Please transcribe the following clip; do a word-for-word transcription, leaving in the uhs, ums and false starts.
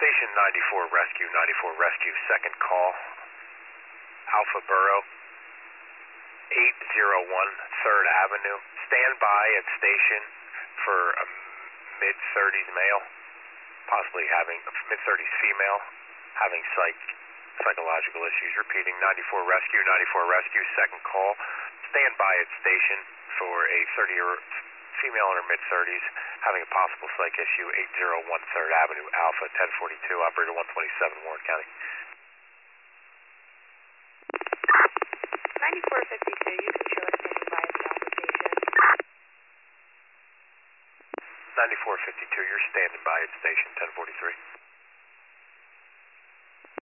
Station ninety-four Rescue, ninety-four Rescue, second call. Alpha Borough, eight oh one third Avenue. Stand by at station for a mid thirties male, possibly having a mid thirties female, having psych, psychological issues. Repeating, ninety-four Rescue, ninety-four Rescue, second call. Stand by at station for a thirty-year female in her mid thirties, having a possible psych issue, eight oh one third Avenue, Alpha, ten forty-two, operator one twenty-seven, Warren County. ninety-four fifty-two, you can show us standing by at the Alpha station. ninety-four fifty-two, you're standing by at station ten forty-three.